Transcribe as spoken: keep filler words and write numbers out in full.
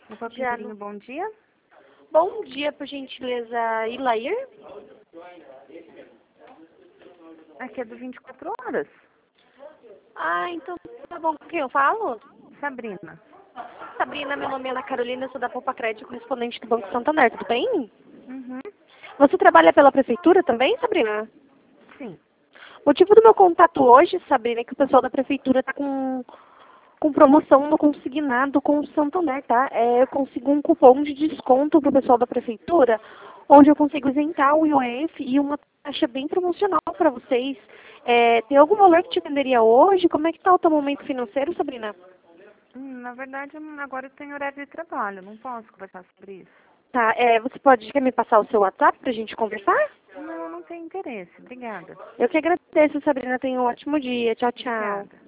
Opa, Já Pinturinho, bom dia. Bom dia, por gentileza, Ilair. Aqui é do vinte e quatro horas. Ah, então tá bom. Com quem eu falo? Sabrina. Sabrina, meu nome é Ana Carolina, eu sou da Poupa Crédito, correspondente do Banco Santander, tudo bem? Uhum. Você trabalha pela prefeitura também, Sabrina? Sim. O motivo do meu contato hoje, Sabrina, é que o pessoal da prefeitura está com, com promoção no consignado com o Santander, tá? É, eu consigo um cupom de desconto para o pessoal da prefeitura, onde eu consigo isentar o I O F e uma taxa bem promocional para vocês. É, tem algum valor que te venderia hoje? Como é que está o teu momento financeiro, Sabrina? Hum, Na verdade, hum, agora eu tenho horário de trabalho, não posso conversar sobre isso. Tá, é, você pode quer me passar o seu WhatsApp para a gente conversar? Não, não tenho interesse. Obrigada. Eu que agradeço, Sabrina. Tenha um ótimo dia. Tchau, tchau. Obrigada.